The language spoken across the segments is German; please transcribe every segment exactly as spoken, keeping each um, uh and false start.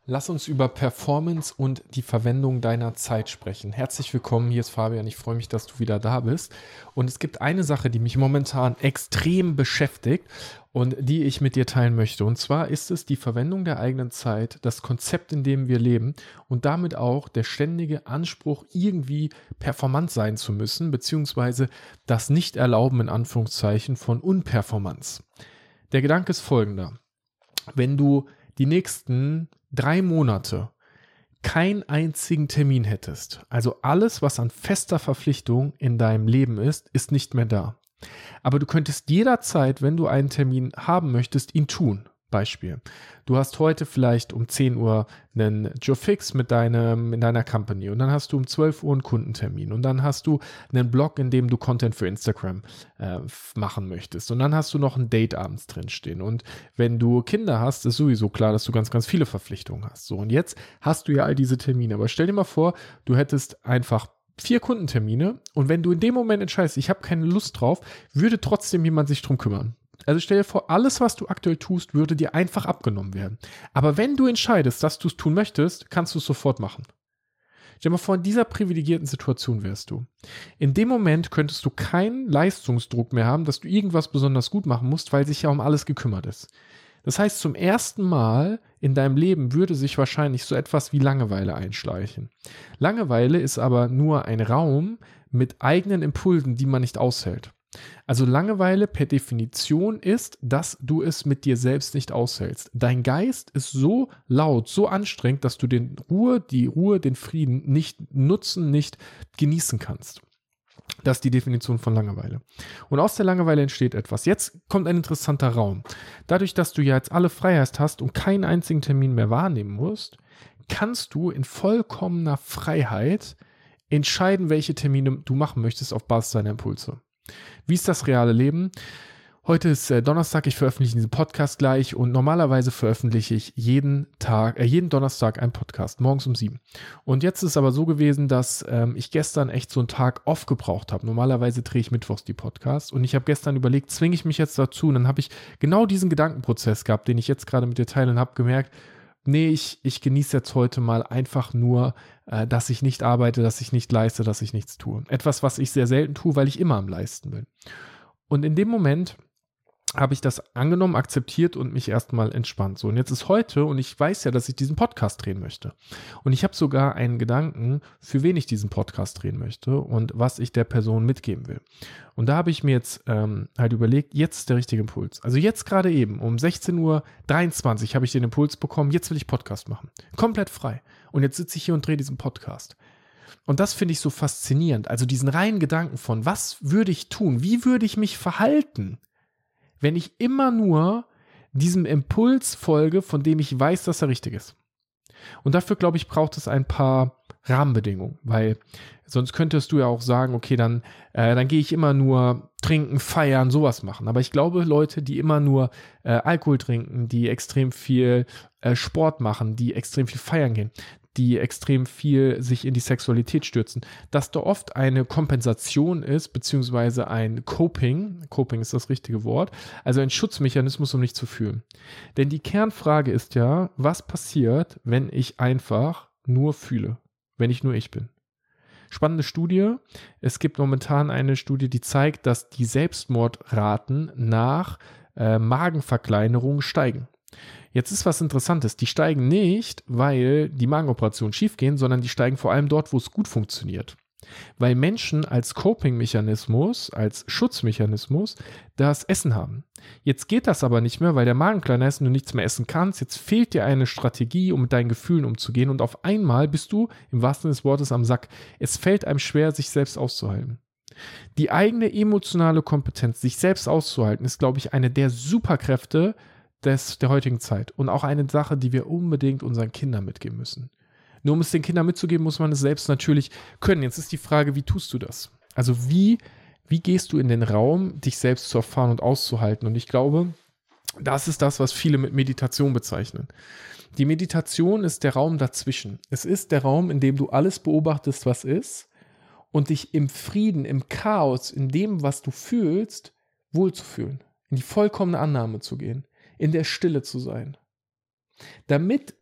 Lass uns über Performance und die Verwendung deiner Zeit sprechen. Herzlich willkommen, hier ist Fabian. Ich freue mich, dass du wieder da bist. Und es gibt eine Sache, die mich momentan extrem beschäftigt und die ich mit dir teilen möchte. Und zwar ist es die Verwendung der eigenen Zeit, das Konzept, in dem wir leben und damit auch der ständige Anspruch, irgendwie performant sein zu müssen, beziehungsweise das Nicht-Erlauben in Anführungszeichen von Unperformance. Der Gedanke ist folgender. Wenn du die nächsten drei Monate keinen einzigen Termin hättest, also alles, was an fester Verpflichtung in deinem Leben ist, ist nicht mehr da. Aber du könntest jederzeit, wenn du einen Termin haben möchtest, ihn tun. Beispiel. Du hast heute vielleicht um zehn Uhr einen Joe Fix mit deinem, in deiner Company und dann hast du um zwölf Uhr einen Kundentermin und dann hast du einen Blog, in dem du Content für Instagram äh, machen möchtest und dann hast du noch ein Date abends drinstehen und wenn du Kinder hast, ist sowieso klar, dass du ganz, ganz viele Verpflichtungen hast. So, und jetzt hast du ja all diese Termine, aber stell dir mal vor, du hättest einfach vier Kundentermine und wenn du in dem Moment entscheidest, ich habe keine Lust drauf, würde trotzdem jemand sich drum kümmern. Also stell dir vor, alles, was du aktuell tust, würde dir einfach abgenommen werden. Aber wenn du entscheidest, dass du es tun möchtest, kannst du es sofort machen. Stell dir mal vor, in dieser privilegierten Situation wärst du. In dem Moment könntest du keinen Leistungsdruck mehr haben, dass du irgendwas besonders gut machen musst, weil sich ja um alles gekümmert ist. Das heißt, zum ersten Mal in deinem Leben würde sich wahrscheinlich so etwas wie Langeweile einschleichen. Langeweile ist aber nur ein Raum mit eigenen Impulsen, die man nicht aushält. Also Langeweile per Definition ist, dass du es mit dir selbst nicht aushältst. Dein Geist ist so laut, so anstrengend, dass du den Ruhe, die Ruhe, den Frieden nicht nutzen, nicht genießen kannst. Das ist die Definition von Langeweile. Und aus der Langeweile entsteht etwas. Jetzt kommt ein interessanter Raum. Dadurch, dass du ja jetzt alle Freiheit hast und keinen einzigen Termin mehr wahrnehmen musst, kannst du in vollkommener Freiheit entscheiden, welche Termine du machen möchtest auf Basis deiner Impulse. Wie ist das reale Leben? Heute ist äh, Donnerstag, ich veröffentliche diesen Podcast gleich und normalerweise veröffentliche ich jeden Tag, äh, jeden Donnerstag einen Podcast, morgens um sieben. Und jetzt ist es aber so gewesen, dass ähm, ich gestern echt so einen Tag off gebraucht habe. Normalerweise drehe ich mittwochs die Podcasts und ich habe gestern überlegt, zwinge ich mich jetzt dazu? Und dann habe ich genau diesen Gedankenprozess gehabt, den ich jetzt gerade mit dir teile und habe gemerkt, nee, ich, ich genieße jetzt heute mal einfach nur, äh, dass ich nicht arbeite, dass ich nicht leiste, dass ich nichts tue. Etwas, was ich sehr selten tue, weil ich immer am Leisten bin. Und in dem Moment habe ich das angenommen, akzeptiert und mich erstmal entspannt. So, und jetzt ist heute und ich weiß ja, dass ich diesen Podcast drehen möchte. Und ich habe sogar einen Gedanken, für wen ich diesen Podcast drehen möchte und was ich der Person mitgeben will. Und da habe ich mir jetzt ähm, halt überlegt, jetzt ist der richtige Impuls. Also jetzt gerade eben um sechzehn Uhr dreiundzwanzig habe ich den Impuls bekommen, jetzt will ich Podcast machen. Komplett frei. Und jetzt sitze ich hier und drehe diesen Podcast. Und das finde ich so faszinierend. Also diesen reinen Gedanken von, was würde ich tun? Wie würde ich mich verhalten, wenn ich immer nur diesem Impuls folge, von dem ich weiß, dass er richtig ist. Und dafür, glaube ich, braucht es ein paar Rahmenbedingungen, weil sonst könntest du ja auch sagen, okay, dann, äh, dann gehe ich immer nur trinken, feiern, sowas machen. Aber ich glaube, Leute, die immer nur äh, Alkohol trinken, die extrem viel äh, Sport machen, die extrem viel feiern gehen, die extrem viel sich in die Sexualität stürzen, dass da oft eine Kompensation ist, beziehungsweise ein Coping, Coping ist das richtige Wort, also ein Schutzmechanismus, um nicht zu fühlen. Denn die Kernfrage ist ja, was passiert, wenn ich einfach nur fühle, wenn ich nur ich bin? Spannende Studie, es gibt momentan eine Studie, die zeigt, dass die Selbstmordraten nach äh, Magenverkleinerung steigen. Jetzt ist was Interessantes, die steigen nicht, weil die Magenoperationen schiefgehen, sondern die steigen vor allem dort, wo es gut funktioniert. Weil Menschen als Coping-Mechanismus, als Schutzmechanismus das Essen haben. Jetzt geht das aber nicht mehr, weil der Magen kleiner ist und du nichts mehr essen kannst. Jetzt fehlt dir eine Strategie, um mit deinen Gefühlen umzugehen und auf einmal bist du im wahrsten Sinne des Wortes am Sack. Es fällt einem schwer, sich selbst auszuhalten. Die eigene emotionale Kompetenz, sich selbst auszuhalten, ist, glaube ich, eine der Superkräfte des, der heutigen Zeit und auch eine Sache, die wir unbedingt unseren Kindern mitgeben müssen. Nur um es den Kindern mitzugeben, muss man es selbst natürlich können. Jetzt ist die Frage, wie tust du das? Also wie, wie gehst du in den Raum, dich selbst zu erfahren und auszuhalten? Und ich glaube, das ist das, was viele mit Meditation bezeichnen. Die Meditation ist der Raum dazwischen. Es ist der Raum, in dem du alles beobachtest, was ist und dich im Frieden, im Chaos, in dem, was du fühlst, wohlzufühlen. In die vollkommene Annahme zu gehen. In der Stille zu sein. Damit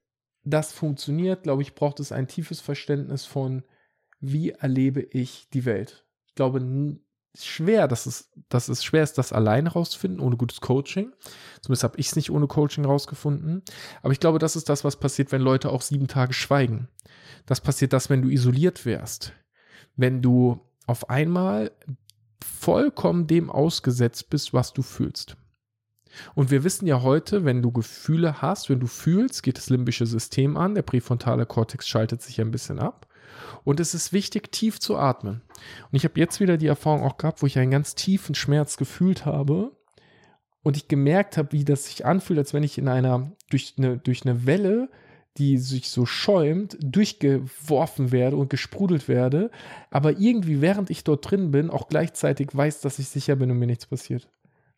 das funktioniert, glaube ich, braucht es ein tiefes Verständnis von, wie erlebe ich die Welt. Ich glaube, n- schwer, dass es, dass es schwer ist, das alleine rauszufinden, ohne gutes Coaching. Zumindest habe ich es nicht ohne Coaching rausgefunden. Aber ich glaube, das ist das, was passiert, wenn Leute auch sieben Tage schweigen. Das passiert das, wenn du isoliert wärst. Wenn du auf einmal vollkommen dem ausgesetzt bist, was du fühlst. Und wir wissen ja heute, wenn du Gefühle hast, wenn du fühlst, geht das limbische System an, der präfrontale Kortex schaltet sich ein bisschen ab. Und es ist wichtig, tief zu atmen. Und ich habe jetzt wieder die Erfahrung auch gehabt, wo ich einen ganz tiefen Schmerz gefühlt habe und ich gemerkt habe, wie das sich anfühlt, als wenn ich in einer, durch eine, durch eine Welle, die sich so schäumt, durchgeworfen werde und gesprudelt werde, aber irgendwie, während ich dort drin bin, auch gleichzeitig weiß, dass ich sicher bin und mir nichts passiert.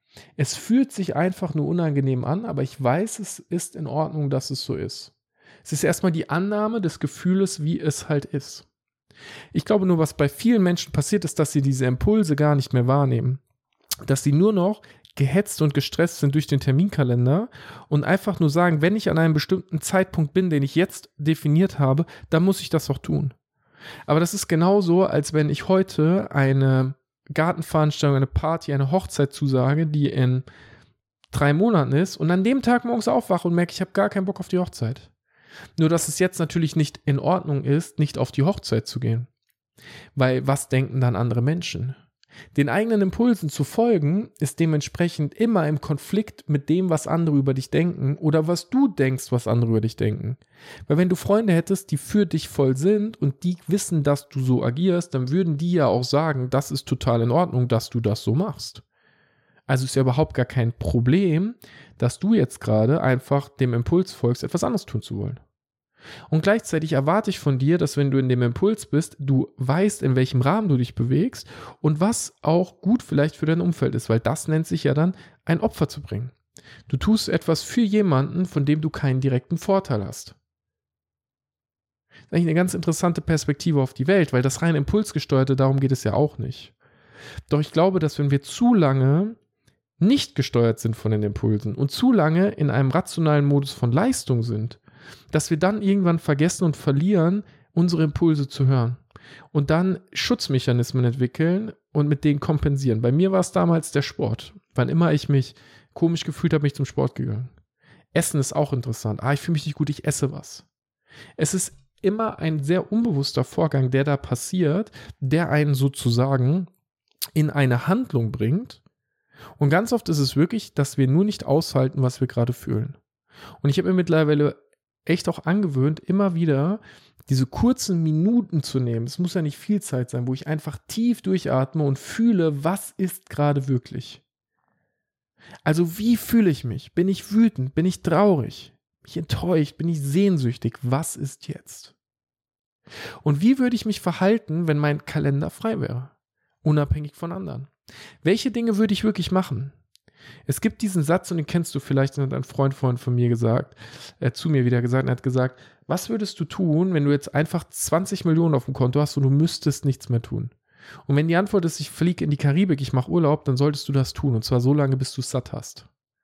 Es fühlt sich einfach nur unangenehm an, aber ich weiß, es ist in Ordnung, dass es so ist. Es ist erstmal die Annahme des Gefühles, wie es halt ist. Ich glaube nur, was bei vielen Menschen passiert ist, dass sie diese Impulse gar nicht mehr wahrnehmen. Dass sie nur noch gehetzt und gestresst sind durch den Terminkalender und einfach nur sagen, wenn ich an einem bestimmten Zeitpunkt bin, den ich jetzt definiert habe, dann muss ich das auch tun. Aber das ist genauso, als wenn ich heute eine Gartenveranstaltung, eine Party, eine Hochzeit zusage, die in drei Monaten ist und an dem Tag morgens aufwache und merke, ich habe gar keinen Bock auf die Hochzeit. Nur, dass es jetzt natürlich nicht in Ordnung ist, nicht auf die Hochzeit zu gehen. Weil was denken dann andere Menschen? Den eigenen Impulsen zu folgen, ist dementsprechend immer im Konflikt mit dem, was andere über dich denken oder was du denkst, was andere über dich denken. Weil wenn du Freunde hättest, die für dich voll sind und die wissen, dass du so agierst, dann würden die ja auch sagen, das ist total in Ordnung, dass du das so machst. Also ist ja überhaupt gar kein Problem, dass du jetzt gerade einfach dem Impuls folgst, etwas anderes tun zu wollen. Und gleichzeitig erwarte ich von dir, dass wenn du in dem Impuls bist, du weißt, in welchem Rahmen du dich bewegst und was auch gut vielleicht für dein Umfeld ist, weil das nennt sich ja dann, ein Opfer zu bringen. Du tust etwas für jemanden, von dem du keinen direkten Vorteil hast. Das ist eigentlich eine ganz interessante Perspektive auf die Welt, weil das rein impulsgesteuerte, darum geht es ja auch nicht. Doch ich glaube, dass wenn wir zu lange nicht gesteuert sind von den Impulsen und zu lange in einem rationalen Modus von Leistung sind, dass wir dann irgendwann vergessen und verlieren, unsere Impulse zu hören und dann Schutzmechanismen entwickeln und mit denen kompensieren. Bei mir war es damals der Sport. Wann immer ich mich komisch gefühlt habe, bin ich zum Sport gegangen. Essen ist auch interessant. Ah, ich fühle mich nicht gut, ich esse was. Es ist immer ein sehr unbewusster Vorgang, der da passiert, der einen sozusagen in eine Handlung bringt. Und ganz oft ist es wirklich, dass wir nur nicht aushalten, was wir gerade fühlen. Und ich habe mir mittlerweile echt auch angewöhnt, immer wieder diese kurzen Minuten zu nehmen. Es muss ja nicht viel Zeit sein, wo ich einfach tief durchatme und fühle, was ist gerade wirklich. Also wie fühle ich mich? Bin ich wütend? Bin ich traurig? Bin ich enttäuscht? Bin ich sehnsüchtig? Was ist jetzt? Und wie würde ich mich verhalten, wenn mein Kalender frei wäre? Unabhängig von anderen. Welche Dinge würde ich wirklich machen? Es gibt diesen Satz, und den kennst du vielleicht, und hat ein Freund von, von mir gesagt, äh, zu mir wieder gesagt, er hat gesagt, was würdest du tun, wenn du jetzt einfach zwanzig Millionen auf dem Konto hast und du müsstest nichts mehr tun? Und wenn die Antwort ist, ich fliege in die Karibik, ich mache Urlaub, dann solltest du das tun, und zwar so lange, bis du es satt hast.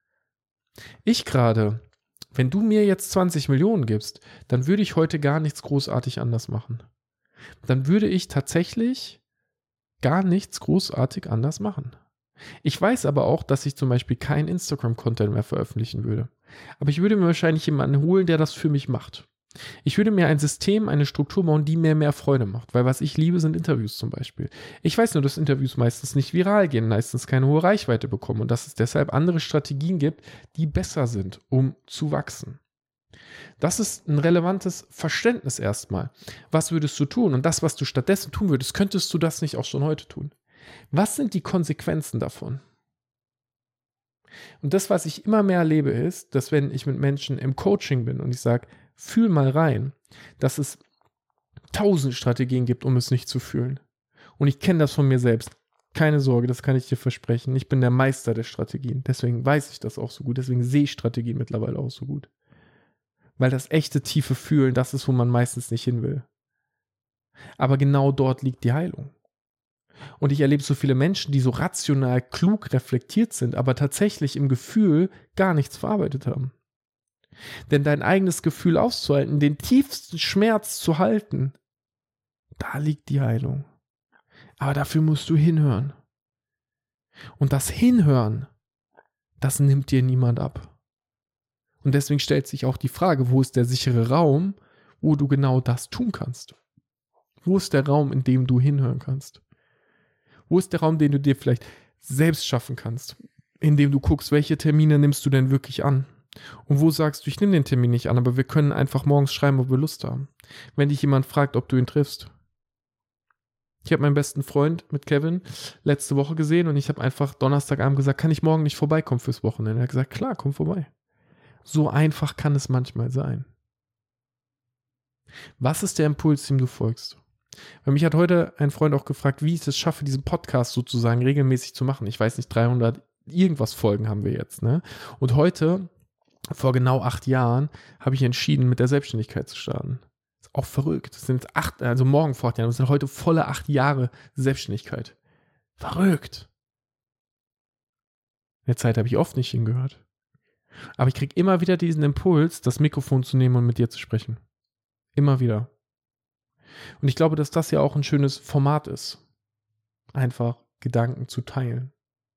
Ich gerade, wenn du mir jetzt zwanzig Millionen gibst, dann würde ich heute gar nichts großartig anders machen. Dann würde ich tatsächlich gar nichts großartig anders machen. Ich weiß aber auch, dass ich zum Beispiel kein Instagram-Content mehr veröffentlichen würde. Aber ich würde mir wahrscheinlich jemanden holen, der das für mich macht. Ich würde mir ein System, eine Struktur bauen, die mir mehr Freude macht. Weil was ich liebe, sind Interviews zum Beispiel. Ich weiß nur, dass Interviews meistens nicht viral gehen, meistens keine hohe Reichweite bekommen und dass es deshalb andere Strategien gibt, die besser sind, um zu wachsen. Das ist ein relevantes Verständnis erstmal. Was würdest du tun? Und das, was du stattdessen tun würdest, könntest du das nicht auch schon heute tun? Was sind die Konsequenzen davon? Und das, was ich immer mehr erlebe, ist, dass wenn ich mit Menschen im Coaching bin und ich sage, fühl mal rein, dass es tausend Strategien gibt, um es nicht zu fühlen. Und ich kenne das von mir selbst. Keine Sorge, das kann ich dir versprechen. Ich bin der Meister der Strategien. Deswegen weiß ich das auch so gut. Deswegen sehe ich Strategien mittlerweile auch so gut. Weil das echte tiefe Fühlen, das ist, wo man meistens nicht hin will. Aber genau dort liegt die Heilung. Und ich erlebe so viele Menschen, die so rational klug reflektiert sind, aber tatsächlich im Gefühl gar nichts verarbeitet haben. Denn dein eigenes Gefühl auszuhalten, den tiefsten Schmerz zu halten, da liegt die Heilung. Aber dafür musst du hinhören. Und das Hinhören, das nimmt dir niemand ab. Und deswegen stellt sich auch die Frage, wo ist der sichere Raum, wo du genau das tun kannst? Wo ist der Raum, in dem du hinhören kannst? Wo ist der Raum, den du dir vielleicht selbst schaffen kannst? In dem du guckst, welche Termine nimmst du denn wirklich an? Und wo sagst du, ich nehme den Termin nicht an, aber wir können einfach morgens schreiben, ob wir Lust haben. Wenn dich jemand fragt, ob du ihn triffst. Ich habe meinen besten Freund mit Kevin letzte Woche gesehen und ich habe einfach Donnerstagabend gesagt, kann ich morgen nicht vorbeikommen fürs Wochenende? Er hat gesagt, klar, komm vorbei. So einfach kann es manchmal sein. Was ist der Impuls, dem du folgst? Weil mich hat heute ein Freund auch gefragt, wie ich es schaffe, diesen Podcast sozusagen regelmäßig zu machen. Ich weiß nicht, dreihundert irgendwas Folgen haben wir jetzt, ne? Und heute, vor genau acht Jahren, habe ich entschieden, mit der Selbstständigkeit zu starten. Ist auch verrückt. Das sind acht, also morgen vor acht Jahren, das sind heute volle acht Jahre Selbstständigkeit. Verrückt. In der Zeit habe ich oft nicht hingehört. Aber ich kriege immer wieder diesen Impuls, das Mikrofon zu nehmen und mit dir zu sprechen. Immer wieder. Und ich glaube, dass das ja auch ein schönes Format ist. Einfach Gedanken zu teilen.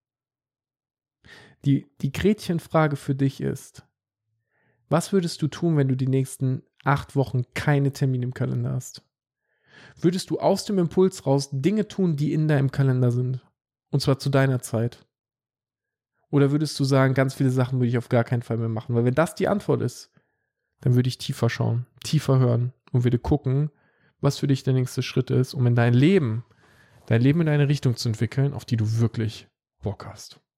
Die, die Gretchenfrage für dich ist, was würdest du tun, wenn du die nächsten acht Wochen keine Termine im Kalender hast? Würdest du aus dem Impuls raus Dinge tun, die in deinem Kalender sind? Und zwar zu deiner Zeit? Oder würdest du sagen, ganz viele Sachen würde ich auf gar keinen Fall mehr machen? Weil wenn das die Antwort ist, dann würde ich tiefer schauen, tiefer hören und würde gucken, was für dich der nächste Schritt ist, um in dein Leben, dein Leben in eine Richtung zu entwickeln, auf die du wirklich Bock hast.